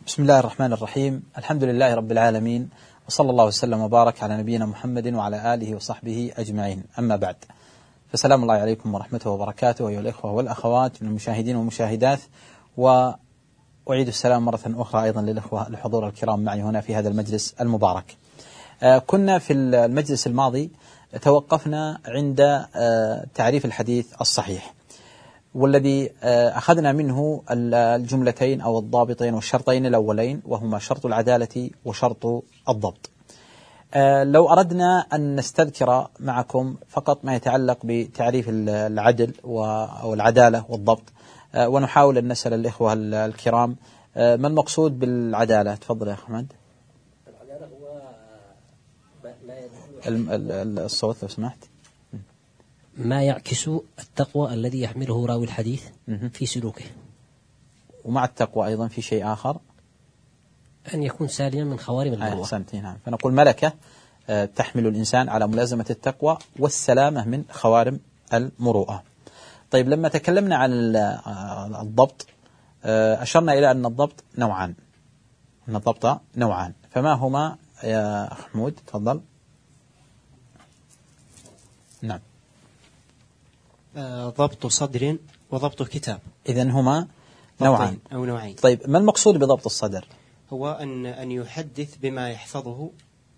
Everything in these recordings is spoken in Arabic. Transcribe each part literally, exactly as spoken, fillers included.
بسم الله الرحمن الرحيم. الحمد لله رب العالمين، وصلى الله وسلم وبارك على نبينا محمد وعلى آله وصحبه أجمعين. أما بعد، فسلام الله عليكم ورحمته وبركاته أيها الإخوة والأخوات من المشاهدين والمشاهدات، وأعيد السلام مرة أخرى أيضا للإخوة الحضور الكرام معي هنا في هذا المجلس المبارك. آه كنا في المجلس الماضي توقفنا عند آه تعريف الحديث الصحيح، والذي أخذنا منه الجملتين أو الضابطين والشرطين الأولين، وهما شرط العدالة وشرط الضبط. لو أردنا أن نستذكر معكم فقط ما يتعلق بتعريف العدل أو العدالة والضبط، ونحاول أن نسأل الإخوة الكرام ما المقصود بالعدالة. تفضل يا أحمد. العدالة هو الصوت لو سمحت. ما يعكس التقوى الذي يحمله راوي الحديث في سلوكه. ومع التقوى أيضا في شيء آخر، أن يكون سالما من خوارم المروءة. أحسنت. نعم، فنقول ملكة تحمل الإنسان على ملازمة التقوى والسلامة من خوارم المروءة. طيب، لما تكلمنا عن الضبط أشرنا إلى أن الضبط نوعان أن الضبط نوعان فما هما يا حمود؟ تفضل. نعم، ضبط صدر وضبط كتاب. إذن هما نوعان أو نوعين. طيب، ما المقصود بضبط الصدر؟ هو أن أن يحدث بما يحفظه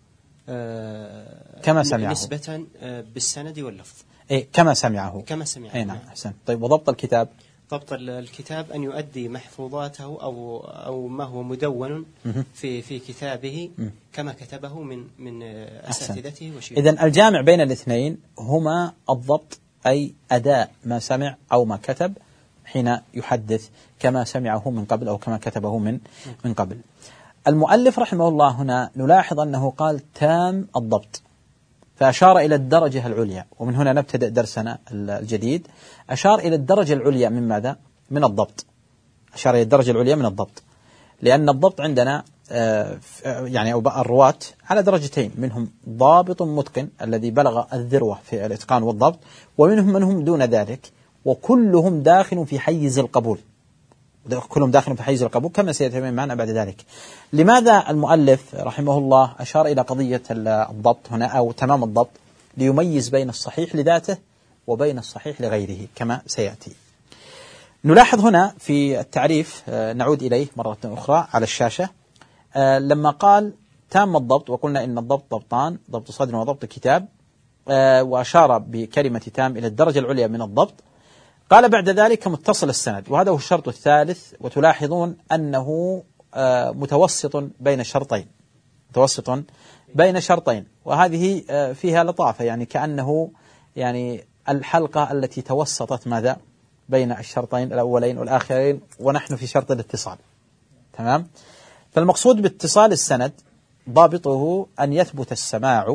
كما سمعه، نسبة بالسند واللفظ. إيه، كما سمعه كما سمعه. أي نعم، أحسن. طيب، وضبط الكتاب؟ ضبط الكتاب أن يؤدي محفوظاته أو أو ما هو مدون في في كتابه كما كتبه من من أساتذته وشيوخه. إذن الجامع بين الاثنين هما الضبط، أي أداء ما سمع أو ما كتب حين يحدث كما سمعه من قبل أو كما كتبه من من قبل. المؤلف رحمه الله هنا نلاحظ أنه قال تام الضبط، فأشار إلى الدرجة العليا، ومن هنا نبتدأ درسنا الجديد. أشار إلى الدرجة العليا من ماذا؟ من الضبط. أشار إلى الدرجة العليا من الضبط، لأن الضبط عندنا يعني أو الرواة على درجتين، منهم ضابط متقن الذي بلغ الذروة في الإتقان والضبط، ومنهم من هم دون ذلك، وكلهم داخل في حيز القبول كلهم داخل في حيز القبول كما سيتم معنا بعد ذلك. لماذا المؤلف رحمه الله أشار إلى قضية الضبط هنا أو تمام الضبط؟ ليميز بين الصحيح لذاته وبين الصحيح لغيره كما سيأتي. نلاحظ هنا في التعريف، نعود إليه مرة أخرى على الشاشة، لما قال تام الضبط، وقلنا إن الضبط ضبطان، ضبط صدر وضبط كتاب، وأشار بكلمة تام إلى الدرجة العليا من الضبط. قال بعد ذلك متصل السند، وهذا هو الشرط الثالث، وتلاحظون أنه متوسط بين شرطين متوسط بين شرطين وهذه فيها لطافة، يعني كأنه يعني الحلقة التي توسطت ماذا بين الشرطين الأولين والآخرين، ونحن في شرط الاتصال. تمام. فالمقصود باتصال السند ضابطه أن يثبت السماع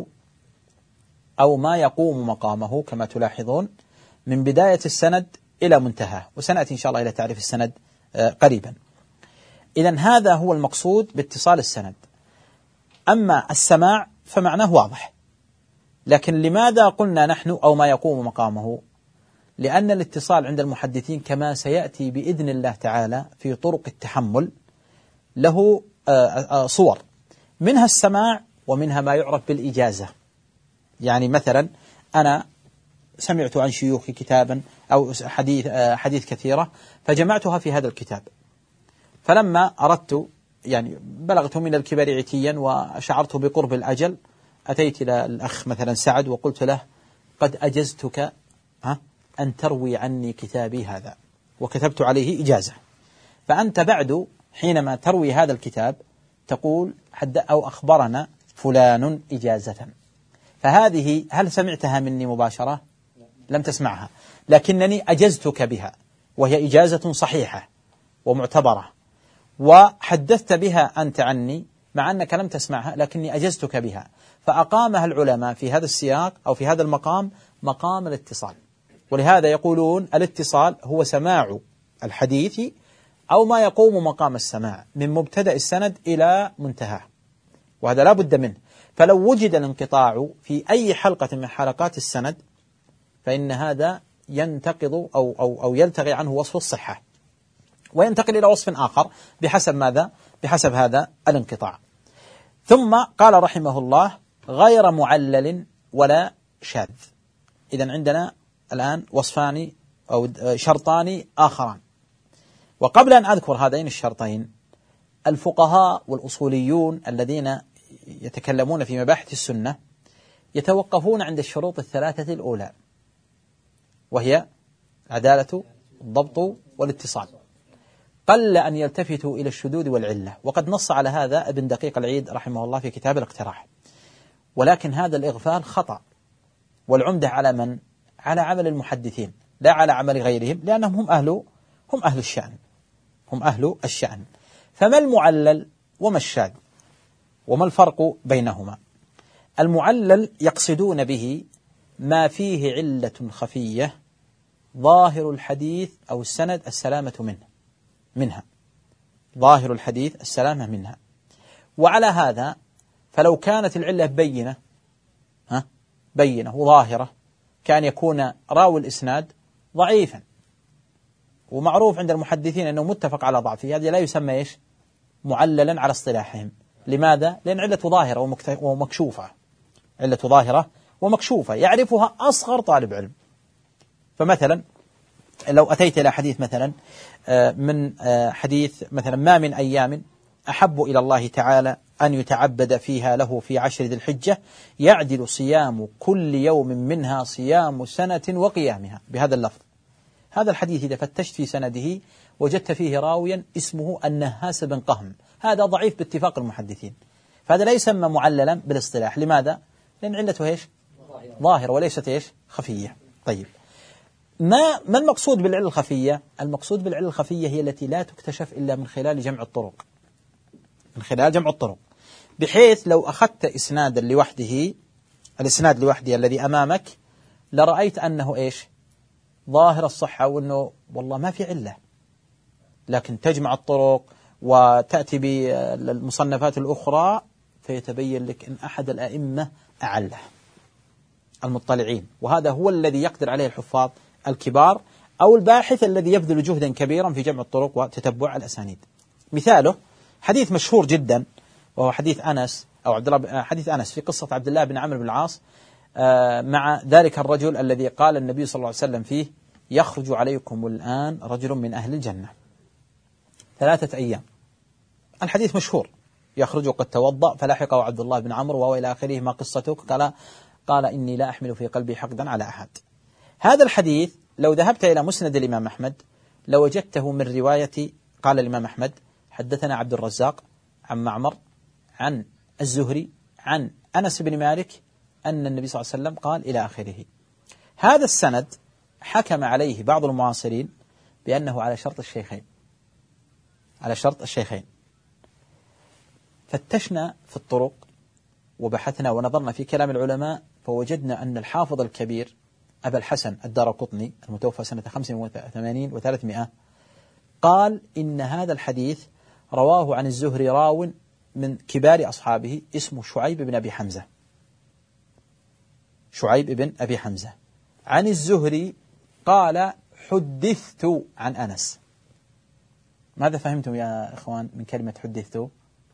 أو ما يقوم مقامه كما تلاحظون من بداية السند إلى منتهى، وسنأتي إن شاء الله إلى تعريف السند قريبا. إذن هذا هو المقصود باتصال السند. أما السماع فمعناه واضح، لكن لماذا قلنا نحن أو ما يقوم مقامه؟ لأن الاتصال عند المحدثين كما سيأتي بإذن الله تعالى في طرق التحمل له صور، منها السماع ومنها ما يعرف بالإجازة. يعني مثلا أنا سمعت عن شيوخي كتابا أو حديث حديث كثيرة فجمعتها في هذا الكتاب، فلما أردت يعني بلغت من الكبر عتيا وشعرت بقرب الأجل، أتيت إلى الأخ مثلا سعد وقلت له قد أجزتك ها أن تروي عني كتابي هذا، وكتبت عليه إجازة. فأنت بعد حينما تروي هذا الكتاب تقول حد أو أخبرنا فلان إجازة، فهذه هل سمعتها مني مباشرة؟ لم تسمعها، لكنني أجزتك بها، وهي إجازة صحيحة ومعتبرة، وحدثت بها أنت عني مع أنك لم تسمعها، لكني أجزتك بها. فأقامها العلماء في هذا السياق أو في هذا المقام مقام الاتصال، ولهذا يقولون الاتصال هو سماع الحديث أو ما يقوم مقام السماع من مبتدأ السند إلى منتهى، وهذا لا بد منه. فلو وجد الانقطاع في أي حلقة من حلقات السند فإن هذا ينتقض أو, أو, أو يلتغي عنه وصف الصحة، وينتقل إلى وصف آخر بحسب ماذا؟ بحسب هذا الانقطاع. ثم قال رحمه الله غير معلل ولا شاذ. إذن عندنا الآن وصفان أو شرطان آخران. وقبل أن أذكر هذين الشرطين، الفقهاء والأصوليون الذين يتكلمون في مباحث السنة يتوقفون عند الشروط الثلاثة الأولى، وهي العدالة، الضبط، والاتصال. قل أن يلتفتوا إلى الشذوذ والعلة، وقد نص على هذا ابن دقيق العيد رحمه الله في كتاب الاقتراح. ولكن هذا الإغفال خطأ، والعمدة على من؟ على عمل المحدثين لا على عمل غيرهم، لأنهم هم أهل هم أهل الشأن هم أهل الشأن. فما المعلل وما الشاذ وما الفرق بينهما؟ المعلل يقصدون به ما فيه علة خفية ظاهر الحديث أو السند السلامة منه منها ظاهر الحديث السلامة منها. وعلى هذا فلو كانت العلة بينة ها بينة وظاهرة، كان يكون راوي الإسناد ضعيفا، ومعروف عند المحدثين أنه متفق على ضعفه، هذا لا يسمى إيش؟ معللا على اصطلاحهم. لماذا؟ لأن علة ظاهرة ومكشوفة، علة ظاهرة ومكشوفة يعرفها أصغر طالب علم. فمثلا لو أتيت إلى حديث مثلا من حديث مثلا ما من أيام أحب إلى الله تعالى أن يتعبد فيها له في عشر ذي الحجة يعدل صيام كل يوم منها صيام سنة وقيامها، بهذا اللفظ. هذا الحديث إذا فتشت في سنده وجدت فيه راويا اسمه النهاس بن قهم، هذا ضعيف باتفاق المحدثين، فهذا لا يسمى معللا بالاصطلاح. لماذا؟ لأن علته إيش؟ ظاهرة وليست إيش؟ خفية. طيب، ما ما المقصود بالعلة الخفية؟ المقصود بالعلة الخفية هي التي لا تكتشف إلا من خلال جمع الطرق، من خلال جمع الطرق، بحيث لو أخذت إسنادا لوحده، الإسناد لوحده الذي أمامك، لرأيت أنه إيش؟ ظاهر الصحة، وأنه والله ما في علة، لكن تجمع الطرق وتأتي بالمصنفات الأخرى فيتبين لك أن أحد الأئمة أعله المطلعين، وهذا هو الذي يقدر عليه الحفاظ الكبار أو الباحث الذي يبذل جهدا كبيرا في جمع الطرق وتتبع الأسانيد. مثاله حديث مشهور جدا، وهو حديث أنس أو عبد الله حديث أنس في قصة عبد الله بن عمرو بن العاص مع ذلك الرجل الذي قال النبي صلى الله عليه وسلم فيه يخرج عليكم الآن رجل من أهل الجنة ثلاثة أيام. الحديث مشهور، يخرج قد توضأ فلاحقه عبد الله بن عمرو وهو إلى آخره، ما قصتك؟ قال قال إني لا أحمل في قلبي حقدا على أحد. هذا الحديث لو ذهبت إلى مسند الإمام أحمد لوجدته من رواية، قال الإمام أحمد حدثنا عبد الرزاق عن معمر عن الزهري عن أنس بن مالك أن النبي صلى الله عليه وسلم قال إلى آخره. هذا السند حكم عليه بعض المعاصرين بأنه على شرط الشيخين، على شرط الشيخين. فتشنا في الطرق وبحثنا ونظرنا في كلام العلماء، فوجدنا أن الحافظ الكبير أبا الحسن الدارقطني المتوفى سنة خمس وثمانين وثلاثمائة قال إن هذا الحديث رواه عن الزهري راو من كبار أصحابه اسمه شعيب بن أبي حمزة، شعيب بن أبي حمزة عن الزهري قال حدثت عن أنس. ماذا فهمتم يا إخوان من كلمة حدثت؟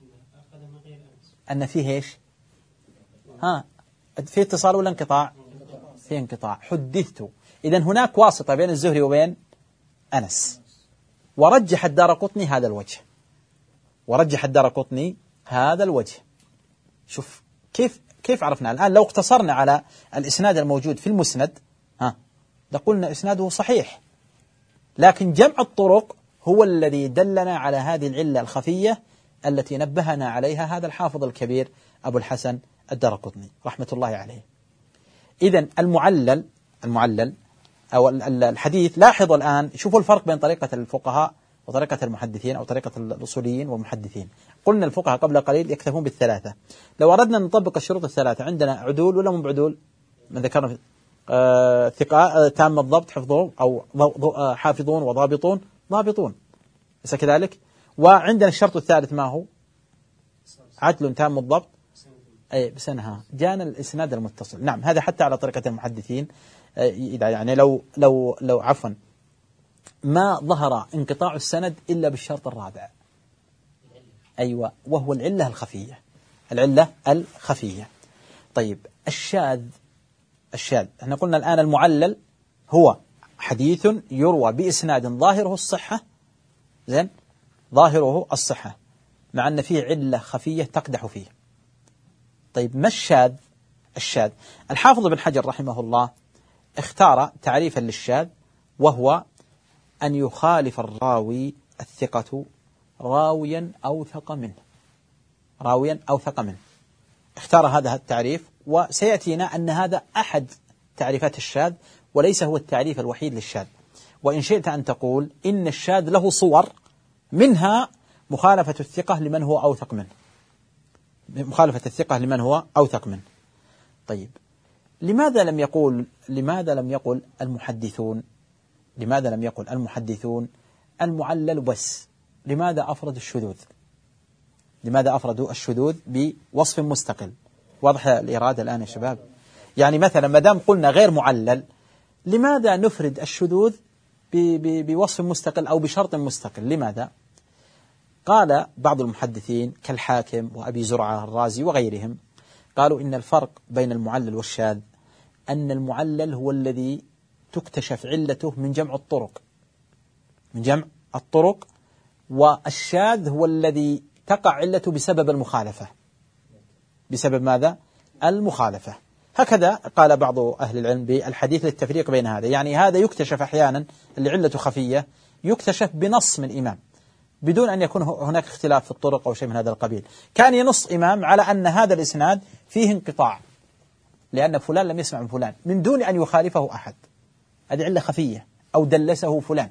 أن فيه إيش؟ ها في اتصال ولا انقطاع؟ في انقطاع. حدثت، إذن هناك واسطة بين الزهري وبين أنس. ورجح الدارقطني هذا الوجه، ورجح الدارقطني هذا الوجه. شوف كيف كيف عرفنا الآن. لو اقتصرنا على الإسناد الموجود في المسند ها لقلنا إسناده صحيح، لكن جمع الطرق هو الذي دلنا على هذه العلة الخفية التي نبهنا عليها هذا الحافظ الكبير أبو الحسن الدارقطني رحمة الله عليه. إذن المعلل المعلل أو الحديث، لاحظوا الآن، شوفوا الفرق بين طريقة الفقهاء وطريقة المحدثين أو طريقة الأصوليين والمحدثين. قلنا الفقهاء قبل قليل يكتفون بالثلاثة. لو أردنا أن نطبق الشروط الثلاثة، عندنا عدول ولا مو بعدول؟ من ذكرنا آه ثقة آه تام الضبط حفظون أو آه حافظون وضابطون ضابطون، ليس كذلك؟ وعندنا الشرط الثالث ما هو؟ عدل تام الضبط أي بسنها جانا الإسناد المتصل. نعم، هذا حتى على طريقة المحدثين. إذا يعني لو لو لو عفوا ما ظهر انقطاع السند إلا بالشرط الرابع، أيوة، وهو العلة الخفية، العلة الخفية. طيب الشاذ، الشاذ احنا قلنا الآن المعلل هو حديث يروى بإسناد ظاهره الصحة، زين، ظاهره الصحة مع أن فيه علة خفية تقدح فيه. طيب ما الشاذ؟ الشاذ الحافظ بن حجر رحمه الله اختار تعريفا للشاذ، وهو أن يخالف الراوي الثقة راويا أوثق منه، راويا أوثق منه، اختار هذا التعريف، وسيأتينا أن هذا أحد تعريفات الشاذ وليس هو التعريف الوحيد للشاذ. وإن شئت أن تقول إن الشاذ له صور، منها مخالفة الثقة لمن هو أوثق منه، مخالفة الثقة لمن هو أوثق منه. طيب لماذا لم يقول لماذا لم يقل المحدثون لماذا لم يقل المحدثون المعلل بس؟ لماذا أفرد الشذوذ؟ لماذا أفردوا الشذوذ بوصف مستقل؟ واضح الإرادة الآن يا شباب؟ يعني مثلا ما دام قلنا غير معلل، لماذا نفرد الشذوذ بوصف مستقل أو بشرط مستقل؟ لماذا؟ قال بعض المحدثين كالحاكم وأبي زرعة الرازي وغيرهم، قالوا إن الفرق بين المعلل والشاذ أن المعلل هو الذي تكتشف علته من جمع الطرق، من جمع الطرق، والشاذ هو الذي تقع علته بسبب المخالفة. بسبب ماذا؟ المخالفة. هكذا قال بعض أهل العلم بالحديث للتفريق بين هذا، يعني هذا يكتشف أحيانا اللي علته خفية يكتشف بنص من إمام بدون أن يكون هناك اختلاف في الطرق أو شيء من هذا القبيل. كان ينص إمام على أن هذا الإسناد فيه انقطاع لأن فلان لم يسمع من فلان من دون أن يخالفه أحد، هذه علة خفية، أو دلسه فلان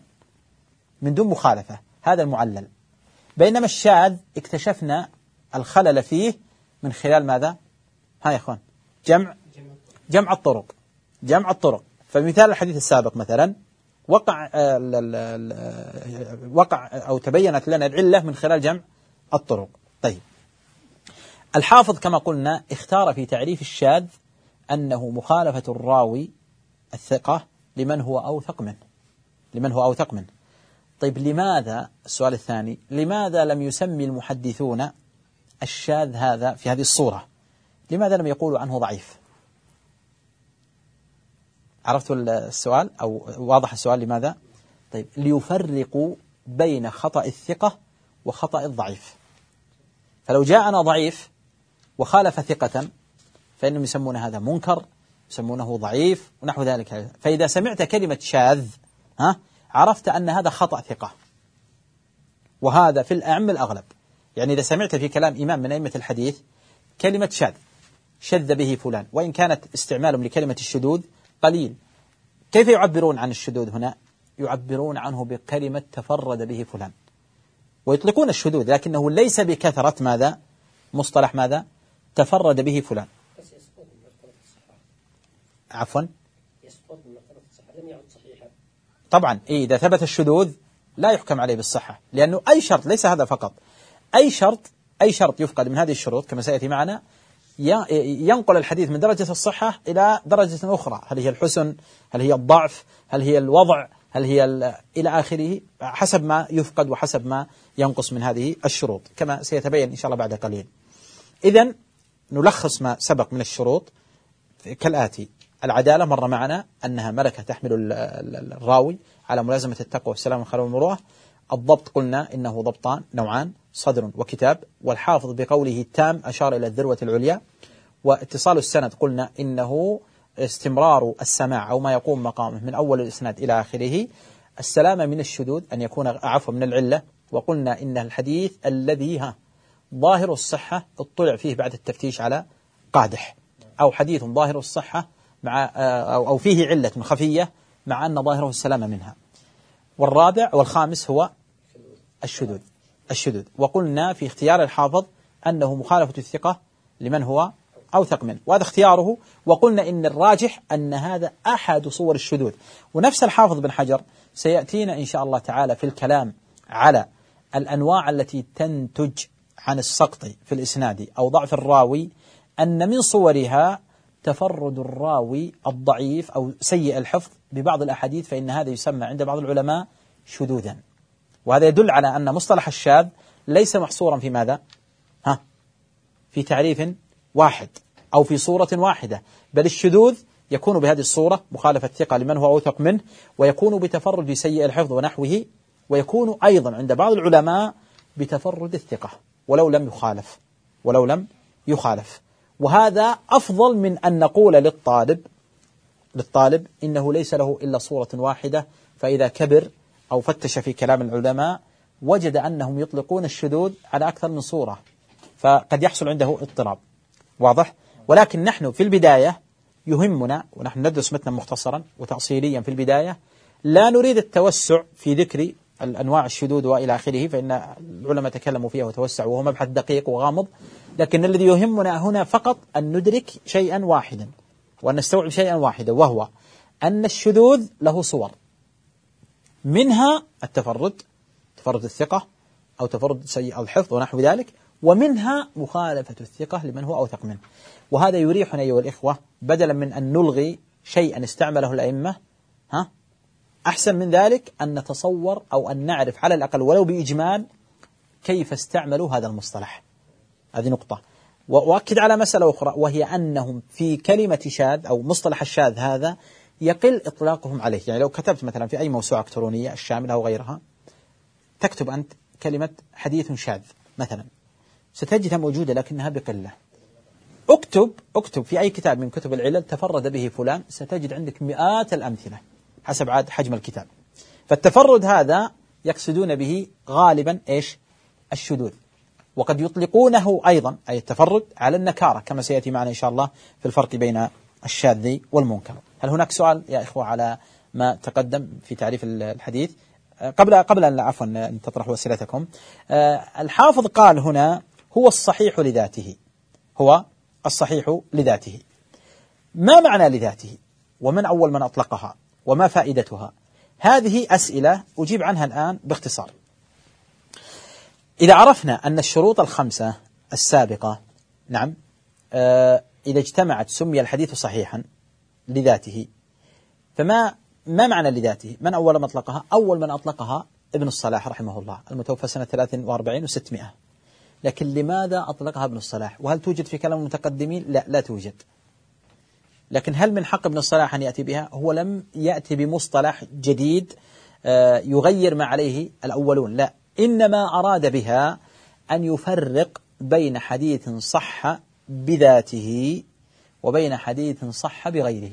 من دون مخالفة، هذا المعلل. بينما الشاذ اكتشفنا الخلل فيه من خلال ماذا؟ ها يا أخوان، جمع جمع الطرق، جمع الطرق. فمثال الحديث السابق مثلا وقع وقع أو تبينت لنا العلة من خلال جمع الطرق. طيب الحافظ كما قلنا اختار في تعريف الشاذ أنه مخالفة الراوي الثقة لمن هو أوثق منه، لمن هو أوثق منه. طيب لماذا، السؤال الثاني، لماذا لم يسمي المحدثون الشاذ هذا في هذه الصورة؟ لماذا لم يقولوا عنه ضعيف؟ عرفتوا السؤال أو واضح السؤال لماذا؟ طيب ليفرقوا بين خطأ الثقة وخطأ الضعيف. فلو جاءنا ضعيف وخالف ثقة فإنهم يسمون هذا منكر، يسمونه ضعيف ونحو ذلك. فإذا سمعت كلمة شاذ ها عرفت أن هذا خطأ ثقة، وهذا في الأعم الأغلب. يعني إذا سمعت في كلام إمام من أئمة الحديث كلمة شاذ، شذ به فلان، وإن كانت استعمالهم لكلمة الشذوذ قليل، كيف يعبرون عن الشذوذ هنا؟ يعبرون عنه بكلمة تفرد به فلان، ويطلقون الشذوذ لكنه ليس بكثرة ماذا؟ مصطلح ماذا؟ تفرد به فلان. عفوا طبعا إيه إذا ثبت الشذوذ لا يحكم عليه بالصحة، لأنه أي شرط، ليس هذا فقط، أي شرط أي شرط يفقد من هذه الشروط كما سيأتي معنا ينقل الحديث من درجة الصحة إلى درجة أخرى. هل هي الحسن؟ هل هي الضعف؟ هل هي الوضع؟ هل هي إلى آخره، حسب ما يفقد وحسب ما ينقص من هذه الشروط كما سيتبين إن شاء الله بعد قليل. إذن نلخص ما سبق من الشروط كالآتي: العدالة مر معنا أنها ملكة تحمل الراوي على ملازمة التقوى والسلام والخلوة والمروءة. الضبط قلنا إنه ضبطان نوعان، صدر وكتاب، والحافظ بقوله التام أشار إلى الذروة العليا. واتصال السند قلنا إنه استمرار السماع أو ما يقوم مقامه من أول الإسناد إلى آخره. السلامة من الشذوذ أن يكون عفوا من العلة، وقلنا إن الحديث الذي ها ظاهر الصحة اطلع فيه بعد التفتيش على قادح، أو حديث ظاهر الصحة مع أو فيه علة خفية مع أن ظاهره السلامة منها. والرابع والخامس هو الشذوذ الشذوذ وقلنا في اختيار الحافظ أنه مخالفة الثقة لمن هو أوثق منه، وهذا اختياره. وقلنا إن الراجح أن هذا أحد صور الشذوذ. ونفس الحافظ بن حجر سيأتينا إن شاء الله تعالى في الكلام على الأنواع التي تنتج عن السقط في الإسناد أو ضعف الراوي، أن من صورها تفرد الراوي الضعيف أو سيء الحفظ ببعض الأحاديث، فإن هذا يسمى عند بعض العلماء شذوذا. وهذا يدل على أن مصطلح الشاذ ليس محصورا في ماذا؟ ها في تعريف واحد أو في صورة واحدة، بل الشذوذ يكون بهذه الصورة مخالفة الثقة لمن هو أوثق منه، ويكون بتفرد سيء الحفظ ونحوه، ويكون أيضا عند بعض العلماء بتفرد الثقة ولو لم يخالف ولو لم يخالف وهذا أفضل من أن نقول للطالب للطالب إنه ليس له إلا صورة واحدة، فإذا كبر أو فتش في كلام العلماء وجد أنهم يطلقون الشذوذ على أكثر من صورة، فقد يحصل عنده اضطراب. واضح؟ ولكن نحن في البداية يهمنا، ونحن ندرس متنا مختصرا وتأصيليا في البداية، لا نريد التوسع في ذكر الأنواع الشذوذ وإلى آخره، فإن العلماء تكلموا فيها وتوسعوا وهو مبحث دقيق وغامض، لكن الذي يهمنا هنا فقط أن ندرك شيئا واحدا وأن نستوعب شيئا واحدا، وهو أن الشذوذ له صور، منها التفرد، تفرد الثقة أو تفرد سيء الحفظ ونحو ذلك، ومنها مخالفة الثقة لمن هو أوثق منه. وهذا يريحنا أيها الإخوة، بدلا من أن نلغي شيئا استعمله الأئمة، ها أحسن من ذلك أن نتصور أو أن نعرف على الأقل ولو بإجمال كيف استعملوا هذا المصطلح. هذه نقطة. وأؤكد على مسألة أخرى، وهي أنهم في كلمة شاذ أو مصطلح الشاذ هذا يقل إطلاقهم عليه. يعني لو كتبت مثلا في أي موسوعة إلكترونية الشاملة أو غيرها، تكتب أنت كلمة حديث شاذ مثلا، ستجدها موجودة لكنها بقلة. اكتب اكتب في أي كتاب من كتب العلل تفرد به فلان، ستجد عندك مئات الأمثلة حسب عاد حجم الكتاب. فالتفرد هذا يقصدون به غالبا إيش؟ الشذوذ، وقد يطلقونه أيضا أي التفرد على النكارة، كما سيأتي معنا إن شاء الله في الفرق بين الشاذ والمنكر. هل هناك سؤال يا إخوة على ما تقدم في تعريف الحديث؟ قبل قبل أن عفوا أن تطرحوا أسئلتكم، الحافظ قال هنا هو الصحيح لذاته، هو الصحيح لذاته. ما معنى لذاته؟ ومن أول من أطلقها؟ وما فائدتها؟ هذه أسئلة أجيب عنها الآن باختصار. إذا عرفنا أن الشروط الخمسة السابقة نعم آه إذا اجتمعت سمي الحديث صحيحا لذاته، فما ما معنى لذاته؟ من أول من أطلقها؟ أول من أطلقها ابن الصلاح رحمه الله، المتوفى سنة ثلاث وأربعين وستمائة. لكن لماذا أطلقها ابن الصلاح؟ وهل توجد في كلام المتقدمين؟ لا لا توجد. لكن هل من حق ابن الصلاح أن يأتي بها؟ هو لم يأتي بمصطلح جديد يغير ما عليه الأولون، لا، إنما أراد بها أن يفرق بين حديث صح بذاته وبين حديث صح بغيره.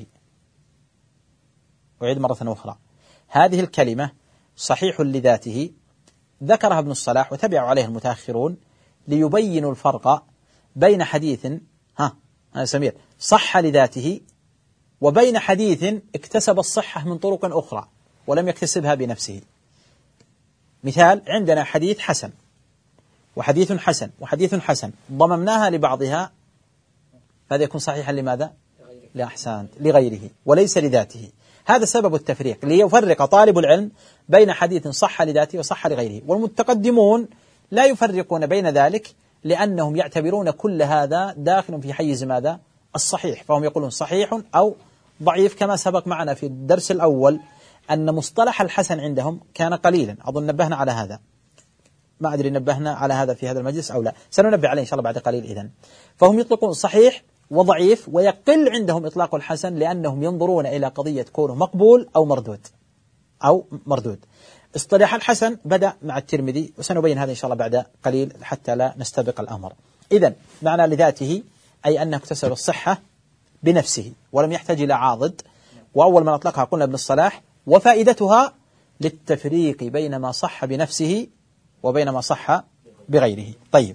أعيد مرة أخرى، هذه الكلمة صحيح لذاته ذكرها ابن الصلاح وتبعوا عليه المتأخرون ليبينوا الفرق بين حديث ها أنا سمير صح لذاته وبين حديث اكتسب الصحة من طرق أخرى ولم يكتسبها بنفسه. مثال، عندنا حديث حسن وحديث حسن وحديث حسن، ضممناها لبعضها، هذا يكون صحيحا لماذا؟ لأحسان لغيره وليس لذاته. هذا سبب التفريق، ليفرق طالب العلم بين حديث صح لذاته وصح لغيره. والمتقدمون لا يفرقون بين ذلك لأنهم يعتبرون كل هذا داخل في حيز ماذا؟ الصحيح، فهم يقولون صحيح أو ضعيف. كما سبق معنا في الدرس الأول أن مصطلح الحسن عندهم كان قليلا، أظن نبهنا على هذا، ما أدري نبهنا على هذا في هذا المجلس أو لا، سننبه عليه إن شاء الله بعد قليل. إذن فهم يطلقون صحيح وضعيف، ويقل عندهم إطلاق الحسن لأنهم ينظرون إلى قضية كونه مقبول أو مردود أو مردود. اصطلاح الحسن بدأ مع الترمذي، وسنبين هذا إن شاء الله بعد قليل حتى لا نستبق الأمر. إذن معنى لذاته أي أنه اكتسب الصحة بنفسه ولم يحتاج إلى عاضد، وأول من أطلقها قلنا ابن الصلاح، وفائدتها للتفريق بين ما صح بنفسه وبين ما صح بغيره. طيب،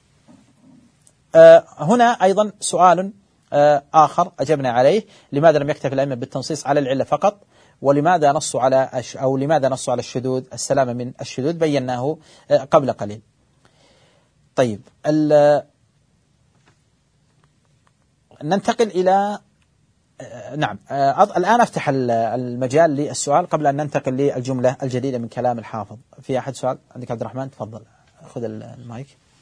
آه هنا أيضا سؤال آه آخر أجبنا عليه، لماذا لم يكتفي الأئمة بالتنصيص على العلة فقط؟ ولماذا نصوا على أش أو لماذا نصوا على الشذوذ، السلامة من الشذوذ؟ بيناه آه قبل قليل. طيب، ننتقل إلى آه نعم آه الآن أفتح المجال للسؤال قبل أن ننتقل للجملة الجديدة من كلام الحافظ. في أحد سؤال عندك عبد الرحمن؟ تفضل خذ المايك.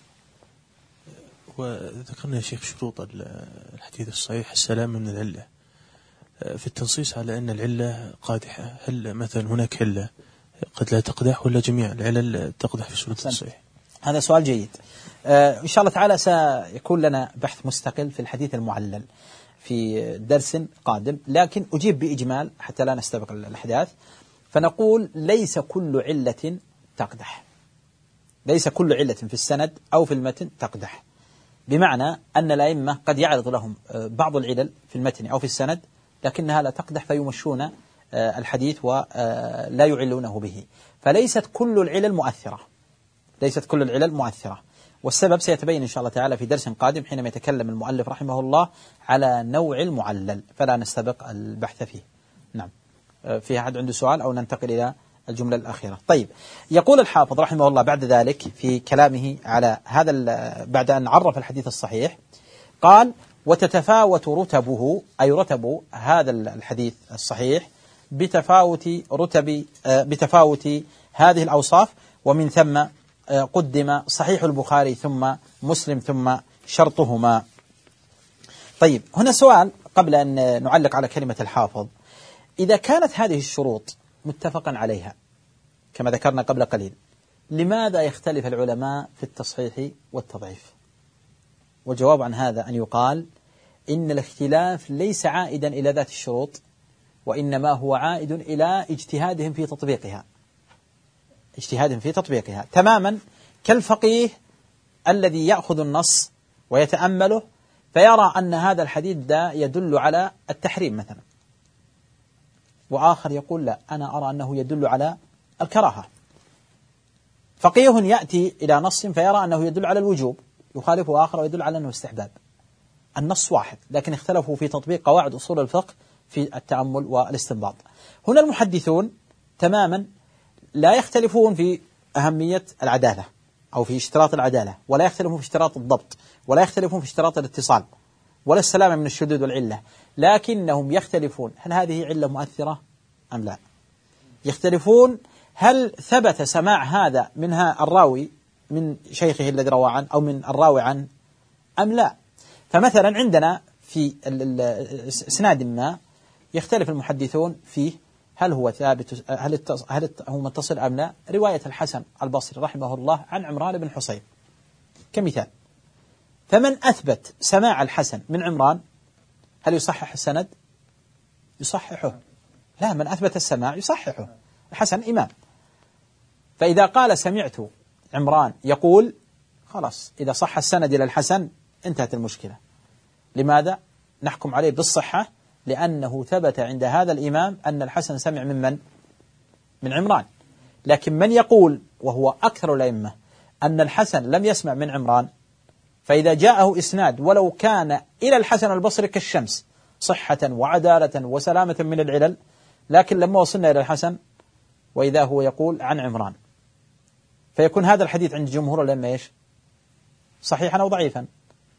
وذكرنا يا شيخ شروط الحديث الصحيح السلامة من العلة، في التنصيص على أن العلة قادحة، هل مثلا هناك علة قد لا تقدح ولا جميع العلل تقدح في صورة الصحيح؟ هذا سؤال جيد. آه إن شاء الله تعالى سيكون لنا بحث مستقل في الحديث المعلل في درس قادم، لكن أجيب بإجمال حتى لا نستبق الأحداث. فنقول ليس كل علة تقدح، ليس كل علة في السند أو في المتن تقدح، بمعنى أن الأئمة قد يعرض لهم بعض العلل في المتن أو في السند لكنها لا تقدح فيمشون الحديث ولا يعلونه به. فليست كل العلل مؤثرة، ليست كل العلل مؤثرة، والسبب سيتبين إن شاء الله تعالى في درس قادم حينما يتكلم المؤلف رحمه الله على نوع المعلل، فلا نستبق البحث فيه. نعم، في أحد عنده سؤال أو ننتقل إلى الجملة الأخيرة؟ طيب، يقول الحافظ رحمه الله بعد ذلك في كلامه على هذا بعد أن عرف الحديث الصحيح قال: وتتفاوت رتبه، أي رتب هذا الحديث الصحيح بتفاوت رتب بتفاوت هذه الأوصاف، ومن ثم قدم صحيح البخاري ثم مسلم ثم شرطهما. طيب، هنا سؤال قبل أن نعلق على كلمة الحافظ: إذا كانت هذه الشروط متفقا عليها كما ذكرنا قبل قليل، لماذا يختلف العلماء في التصحيح والتضعيف؟ والجواب عن هذا أن يقال إن الاختلاف ليس عائدا إلى ذات الشروط، وإنما هو عائد إلى اجتهادهم في تطبيقها، اجتهادهم في تطبيقها تماما كالفقيه الذي يأخذ النص ويتأمله فيرى أن هذا الحديث ده يدل على التحريم مثلا، وآخر يقول لا، أنا أرى أنه يدل على الكراهة. فقيه يأتي إلى نص فيرى أنه يدل على الوجوب، يخالفه آخر ويدل على أنه استحباب. النص واحد لكن اختلفوا في تطبيق قواعد أصول الفقه في التأمل والاستنباط. هنا المحدثون تماما لا يختلفون في أهمية العدالة أو في اشتراط العدالة، ولا يختلفون في اشتراط الضبط، ولا يختلفون في اشتراط الاتصال، ولا السلامة من الشذوذ والعلة، لكنهم يختلفون هل هذه علة مؤثرة أم لا. يختلفون هل ثبت سماع هذا منها الراوي من شيخه الذي روى عنه أو من الراوي عنه أم لا. فمثلا عندنا في اسناد ما يختلف المحدثون فيه هل هو ثابت، هل هل هو متصل أم لا. رواية الحسن البصري رحمه الله عن عمران بن حصين كمثال، فمن أثبت سماع الحسن من عمران هل يصحح السند؟ يصححه. لا، من أثبت السماع يصححه. الحسن إمام، فإذا قال سمعت عمران يقول خلاص، إذا صح السند إلى الحسن انتهت المشكلة. لماذا؟ نحكم عليه بالصحة لأنه ثبت عند هذا الإمام أن الحسن سمع من من؟ من عمران. لكن من يقول وهو أكثر الأئمة أن الحسن لم يسمع من عمران، فإذا جاءه إسناد ولو كان إلى الحسن البصري كالشمس صحة وعدالة وسلامة من العلل، لكن لما وصلنا إلى الحسن وإذا هو يقول عن عمران، فيكون هذا الحديث عند جمهور الأئمة إيش؟ صحيحا أو ضعيفا؟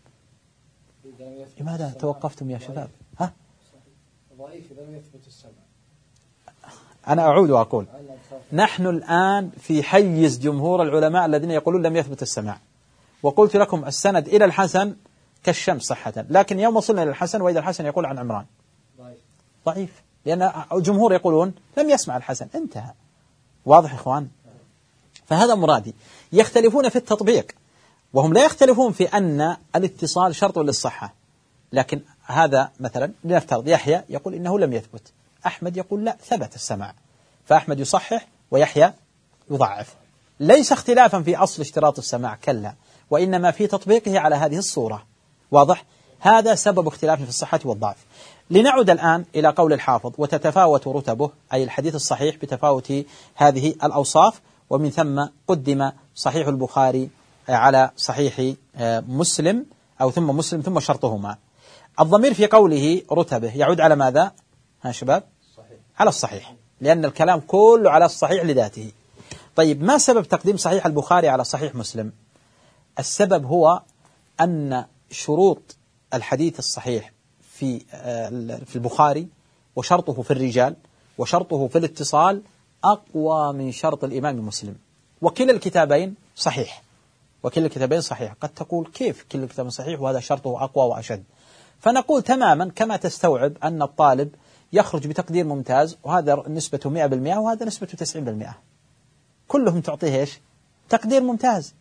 لماذا توقفتم يا شباب؟ ها؟ ضعيف لم يثبت السمع. أنا أعود وأقول نحن الآن في حيز جمهور العلماء الذين يقولون لم يثبت السماع، وقلت لكم السند إلى الحسن كالشمس صحة، لكن يوم وصلنا إلى الحسن وإذا الحسن يقول عن عمران ضعيف, ضعيف. لأن الجمهور يقولون لم يسمع الحسن، انتهى. واضح إخوان؟ فهذا مرادي. يختلفون في التطبيق، وهم لا يختلفون في أن الاتصال شرط للصحة، لكن هذا مثلا لنفترض يحيى يقول إنه لم يثبت، أحمد يقول لا ثبت السماع، فأحمد يصحح ويحيى يضعف. ليس اختلافا في أصل اشتراط السماع، كلا، وإنما في تطبيقه على هذه الصورة. واضح؟ هذا سبب اختلاف في الصحة والضعف. لنعود الآن إلى قول الحافظ: وتتفاوت رتبه، أي الحديث الصحيح بتفاوت هذه الأوصاف، ومن ثم قدم صحيح البخاري على صحيح مسلم أو ثم مسلم ثم شرطهما. الضمير في قوله رتبه يعود على ماذا؟ ها شباب؟ صحيح. على الصحيح، لأن الكلام كله على الصحيح لذاته. طيب، ما سبب تقديم صحيح البخاري على صحيح مسلم؟ السبب هو أن شروط الحديث الصحيح في في البخاري وشرطه في الرجال وشرطه في الاتصال أقوى من شرط الإمام مسلم، وكلا الكتابين صحيح، وكلا الكتابين صحيح. قد تقول كيف كلا الكتابين صحيح وهذا شرطه أقوى وأشد؟ فنقول تماما كما تستوعب أن الطالب يخرج بتقدير ممتاز وهذا نسبته مئة بالمئة وهذا نسبته تسعين بالمئة، كلهم تعطيه إيش؟ تقدير ممتاز.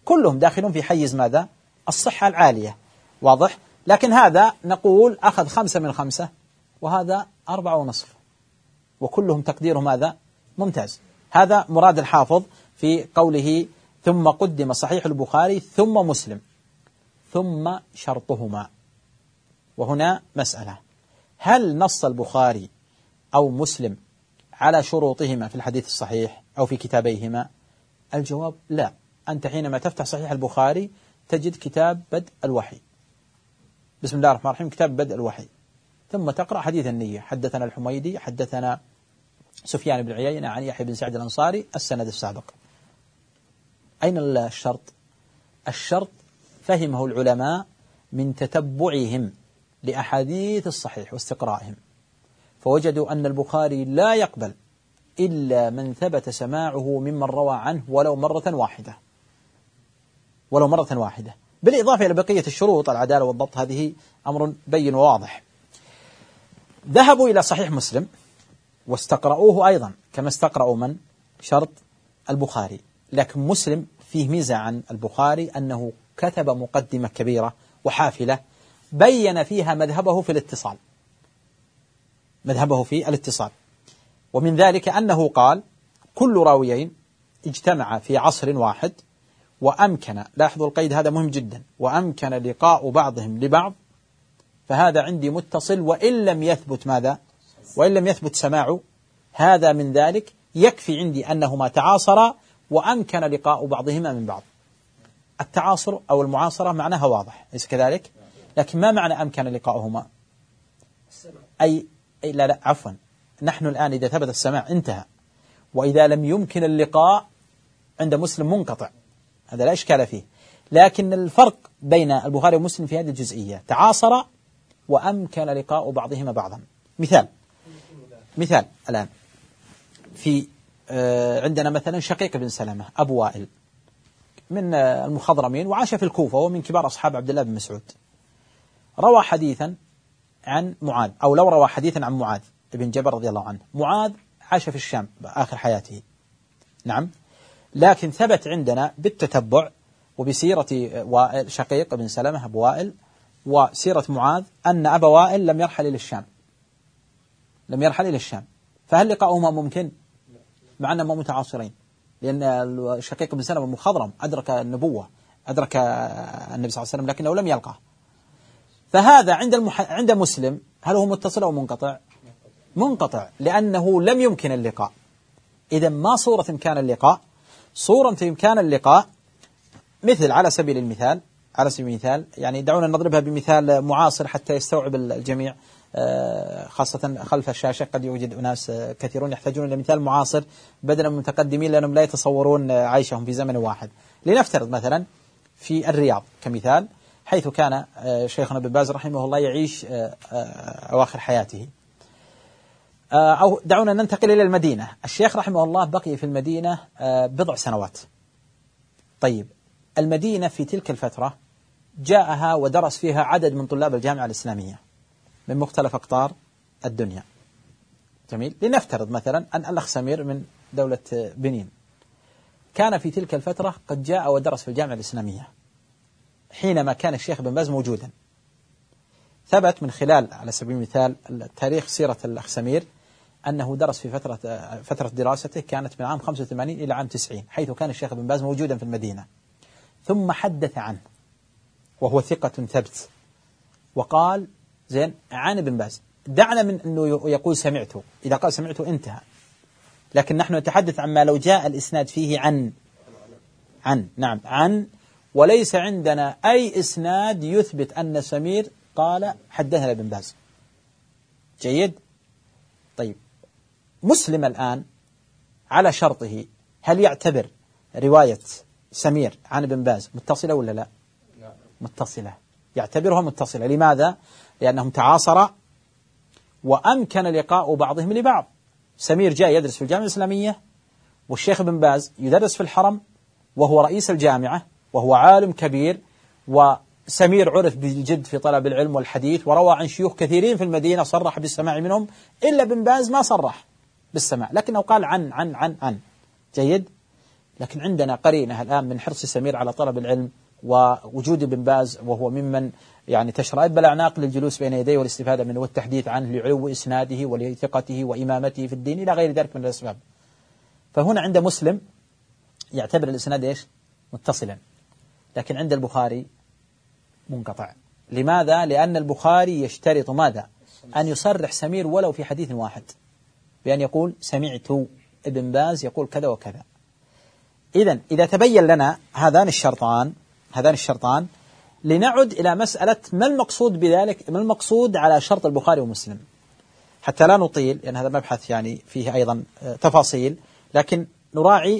كلهم داخلون في حيز ماذا؟ الصحة العالية. واضح؟ لكن هذا نقول أخذ خمسة من خمسة وهذا أربعة ونصف، وكلهم تقديره ماذا؟ ممتاز. هذا مراد الحافظ في قوله ثم قدم صحيح البخاري ثم مسلم ثم شرطهما. وهنا مسألة: هل نص البخاري أو مسلم على شروطهما في الحديث الصحيح أو في كتابيهما؟ الجواب لا. أنت حينما تفتح صحيح البخاري تجد كتاب بدء الوحي، بسم الله الرحمن الرحيم، كتاب بدء الوحي، ثم تقرأ حديث النية، حدثنا الحميدي حدثنا سفيان بن عيينة عن يحيى بن سعد الأنصاري، السند السابق. أين الشرط؟ الشرط فهمه العلماء من تتبعهم لأحاديث الصحيح واستقرائهم، فوجدوا أن البخاري لا يقبل إلا من ثبت سماعه ممن روى عنه ولو مرة واحدة، ولو مرة واحدة، بالإضافة إلى بقية الشروط العدالة والضبط، هذه أمر بين وواضح. ذهبوا إلى صحيح مسلم واستقرأوه أيضا كما استقرأوا من؟ شرط البخاري. لكن مسلم فيه ميزة عن البخاري أنه كتب مقدمة كبيرة وحافلة بين فيها مذهبه في الاتصال، مذهبه في الاتصال. ومن ذلك أنه قال: كل راويين اجتمع في عصر واحد وأمكن، لاحظوا القيد هذا مهم جدا، وأمكن لقاء بعضهم لبعض فهذا عندي متصل وإن لم يثبت ماذا؟ وإن لم يثبت سماع هذا من ذلك، يكفي عندي أنهما تعاصرا وأمكن لقاء بعضهما من بعض. التعاصر أو المعاصرة معناها واضح، ليس كذلك؟ لكن ما معنى أمكن لقاؤهما؟ أي لا لا عفوا، نحن الآن إذا ثبت السماع انتهى، وإذا لم يمكن اللقاء عند مسلم منقطع، هذا لا إشكال فيه. لكن الفرق بين البخاري ومسلم في هذه الجزئية: تعاصر وأمكن لقاء بعضهما بعضا. مثال مثال الآن في عندنا مثلا شقيق بن سلمة أبو وائل من المخضرمين وعاش في الكوفة ومن كبار أصحاب عبد الله بن مسعود، روى حديثا عن معاذ، أو لو روى حديثا عن معاذ بن جبل رضي الله عنه. معاذ عاش في الشام آخر حياته، نعم، لكن ثبت عندنا بالتتبع وبسيرة وائل شقيق بن سلمة أبو وائل وسيرة معاذ أن أبا وائل لم يرحل إلى الشام، لم يرحل إلى الشام. فهل لقاؤهما ممكن؟ مع أنهم متعاصرين، لأن الشقيق بن سلمة المخضرم أدرك النبوة، أدرك النبي صلى الله عليه وسلم لكنه لم يلقاه. فهذا عند المح... عند مسلم هل هو متصل أو منقطع؟ منقطع، لأنه لم يمكن اللقاء. إذا ما صورة كان اللقاء؟ صورة كان اللقاء مثل، على سبيل المثال على سبيل المثال يعني دعونا نضربها بمثال معاصر حتى يستوعب الجميع، خاصة خلف الشاشة قد يوجد أناس كثيرون يحتاجون إلى مثال معاصر بدلا من متقدمين لأنهم لا يتصورون عيشهم في زمن واحد. لنفترض مثلا في الرياض كمثال، حيث كان شيخنا ابن باز رحمه الله يعيش أواخر حياته، أو دعونا ننتقل إلى المدينة. الشيخ رحمه الله بقي في المدينة بضع سنوات. طيب، المدينة في تلك الفترة جاءها ودرس فيها عدد من طلاب الجامعة الإسلامية من مختلف أقطار الدنيا. جميل. لنفترض مثلا أن الأخ سمير من دولة بنين كان في تلك الفترة قد جاء ودرس في الجامعة الإسلامية حينما كان الشيخ بن باز موجودا. ثبت من خلال على سبيل المثال تاريخ سيرة الأخ سمير أنه درس في فترة فترة دراسته كانت من عام خمسة وثمانين إلى عام تسعين، حيث كان الشيخ بن باز موجودا في المدينة. ثم حدث عنه وهو ثقة ثبت وقال زين عن ابن باز. دعنا من أنه يقول سمعته، إذا قال سمعته انتهى، لكن نحن نتحدث عما لو جاء الإسناد فيه عن عن نعم عن وليس عندنا أي إسناد يثبت أن سمير قال حدثنا ابن باز. جيد. طيب، مسلم الآن على شرطه هل يعتبر رواية سمير عن ابن باز متصلة ولا لا؟ متصلة، يعتبرها متصلة. لماذا؟ لأنهم تعاصرا وأمكن لقاء بعضهم لبعض. سمير جاء يدرس في الجامعة الإسلامية والشيخ بن باز يدرس في الحرم وهو رئيس الجامعة وهو عالم كبير، وسمير عرف بالجد في طلب العلم والحديث وروى عن شيوخ كثيرين في المدينة صرح بالسماع منهم، إلا بن باز ما صرح بالسماع لكنه قال عن عن عن عن. جيد. لكن عندنا قرينة الآن من حرص سمير على طلب العلم ووجود ابن باز وهو ممن يعني تشرأب الأعناق للجلوس بين يديه والاستفادة منه والتحديث عنه لعلو إسناده ولثقته وإمامته في الدين إلى غير ذلك من الأسباب. فهنا عند مسلم يعتبر الإسناد إيش؟ متصلا، لكن عند البخاري منقطع. لماذا؟ لأن البخاري يشترط ماذا؟ أن يصرح سمير ولو في حديث واحد بأن يقول سمعت ابن باز يقول كذا وكذا. إذن إذا تبين لنا هذان الشرطان هذان الشرطان لنعد إلى مسألة ما المقصود بذلك، ما المقصود على شرط البخاري ومسلم، حتى لا نطيل لأن هذا مبحث يعني فيه أيضا تفاصيل، لكن نراعي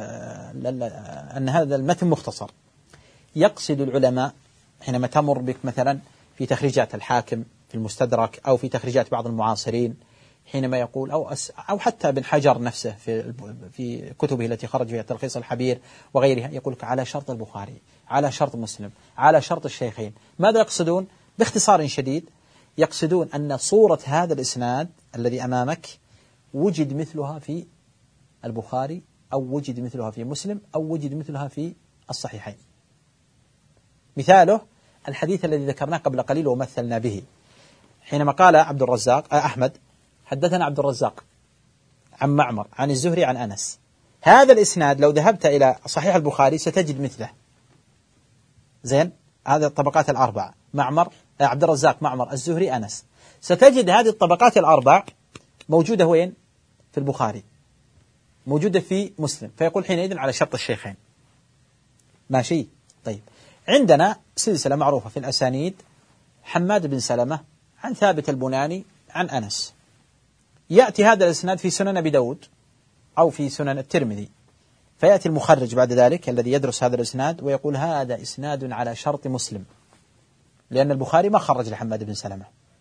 أن هذا المتن مختصر. يقصد العلماء حينما تمر بك مثلا في تخريجات الحاكم في المستدرك أو في تخريجات بعض المعاصرين حينما يقول أو أس أو حتى ابن حجر نفسه في في كتبه التي خرج فيها تلخيص الحبير وغيرها يقول لك على شرط البخاري، على شرط مسلم، على شرط الشيخين. ماذا يقصدون؟ باختصار شديد يقصدون أن صورة هذا الإسناد الذي أمامك وجد مثلها في البخاري أو وجد مثلها في مسلم أو وجد مثلها في الصحيحين. مثاله الحديث الذي ذكرناه قبل قليل ومثلنا به حينما قال عبد الرزاق أحمد حدثنا عبد الرزاق عن معمر عن الزهري عن أنس. هذا الإسناد لو ذهبت إلى صحيح البخاري ستجد مثله. زين، هذه الطبقات الأربع معمر عبد الرزاق معمر الزهري أنس، ستجد هذه الطبقات الأربع موجودة وين؟ في البخاري، موجودة في مسلم، فيقول حينئذ على شرط الشيخين. ماشي؟ طيب، عندنا سلسلة معروفة في الأسانيد حماد بن سلمة عن ثابت البناني عن أنس. يأتي هذا الإسناد في سنن أبي داود أو في سنن الترمذي، فيأتي المخرج بعد ذلك الذي يدرس هذا الإسناد ويقول هذا إسناد على شرط مسلم، لأن البخاري ما خرج لحماد بن سلمة.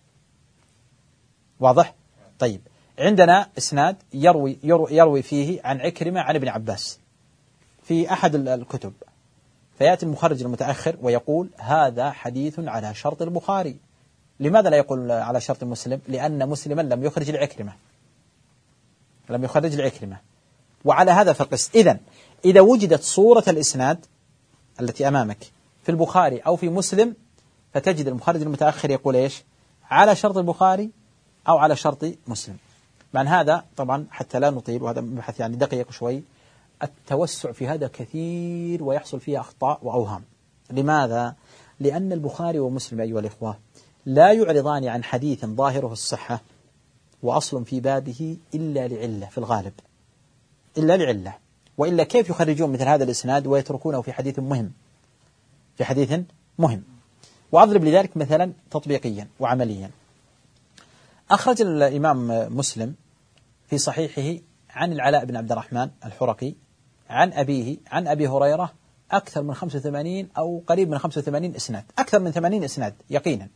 واضح؟ طيب، عندنا إسناد يروي, يروي, يروي فيه عن عكرمة عن ابن عباس في أحد الكتب، فيأتي المخرج المتأخر ويقول هذا حديث على شرط البخاري. لماذا لا يقول على شرط مسلم؟ لأن مسلما لم يخرج العكرمة لم يخرج العكرمة وعلى هذا فقس. إذن إذا وجدت صورة الإسناد التي أمامك في البخاري أو في مسلم فتجد المخرج المتأخر يقول إيش؟ على شرط البخاري أو على شرط مسلم. مع هذا طبعا حتى لا نطيل وهذا مبحث يعني دقيق شوي، التوسع في هذا كثير ويحصل فيه أخطاء وأوهام. لماذا؟ لأن البخاري ومسلم أيها الإخوة لا يعرضان عن حديث ظاهره الصحة وأصل في بابه إلا لعلة في الغالب، إلا لعلة، وإلا كيف يخرجون مثل هذا الإسناد ويتركونه في حديث مهم في حديث مهم وأضرب لذلك مثلا تطبيقيا وعمليا. أخرج الإمام مسلم في صحيحه عن العلاء بن عبد الرحمن الحرقي عن أبيه عن أبي هريرة أكثر من خمسة وثمانين أو قريب من خمسة وثمانين إسناد، أكثر من ثمانين إسناد يقينا،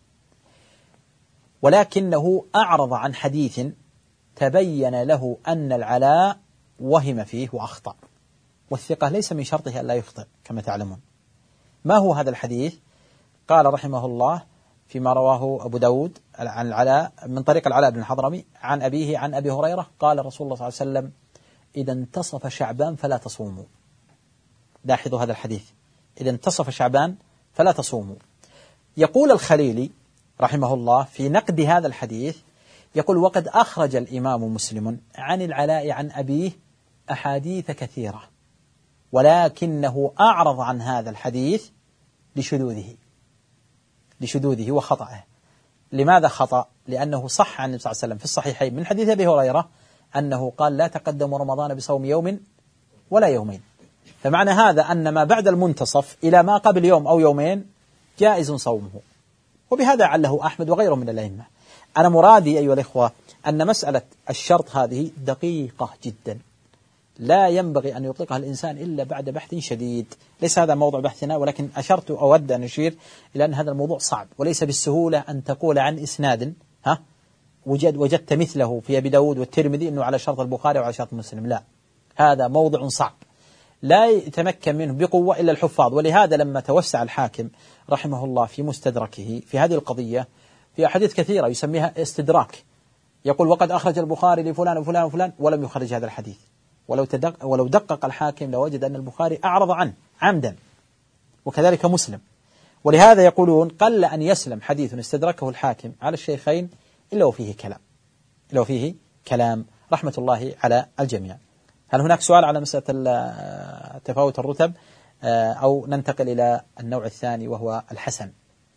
ولكنه أعرض عن حديث تبين له أن العلاء وهم فيه وأخطأ، والثقة ليس من شرطه أن لا يخطئ كما تعلمون. ما هو هذا الحديث؟ قال رحمه الله فيما رواه أبو داود عن العلاء من طريق العلاء بن الحضرمي عن أبيه عن أبي هريرة قال رسول الله صلى الله عليه وسلم إذا انتصف شعبان فلا تصوموا. لاحظوا هذا الحديث، إذا انتصف شعبان فلا تصوموا. يقول الخليلي رحمه الله في نقد هذا الحديث يقول وقد أخرج الإمام مسلم عن العلاء عن أبيه أحاديث كثيرة، ولكنه أعرض عن هذا الحديث لشذوذه لشذوذه وخطأه. لماذا خطأ؟ لأنه صح عن النبي صلى الله عليه وسلم في الصحيحين من حديث أبي هريرة أنه قال لا تقدم رمضان بصوم يوم ولا يومين، فمعنى هذا أن ما بعد المنتصف إلى ما قبل يوم أو يومين جائز صومه، وبهذا عله أحمد وغيره من الأئمة. أنا مرادي أيها الإخوة أن مسألة الشرط هذه دقيقة جدا، لا ينبغي أن يطلقها الإنسان إلا بعد بحث شديد. ليس هذا موضوع بحثنا، ولكن أشرت أو أود أن أشير إلى أن هذا الموضوع صعب، وليس بالسهولة أن تقول عن إسناد ها وجد وجدت مثله في أبي داود والترمذي أنه على شرط البخاري وعلى شرط مسلم. لا، هذا موضع صعب لا يتمكن منه بقوة إلا الحفاظ. ولهذا لما توسع الحاكم رحمه الله في مستدركه في هذه القضية في أحاديث كثيرة يسميها استدراك، يقول وقد أخرج البخاري لفلان وفلان وفلان ولم يخرج هذا الحديث، ولو, تدق ولو دقق الحاكم لوجد أن البخاري أعرض عنه عمدا، وكذلك مسلم. ولهذا يقولون قل أن يسلم حديث استدركه الحاكم على الشيخين إلا وفيه كلام، إلا وفيه كلام رحمة الله على الجميع. هل هناك سؤال على مسألة تفاوت الرتب أو ننتقل إلى النوع الثاني وهو الحسن؟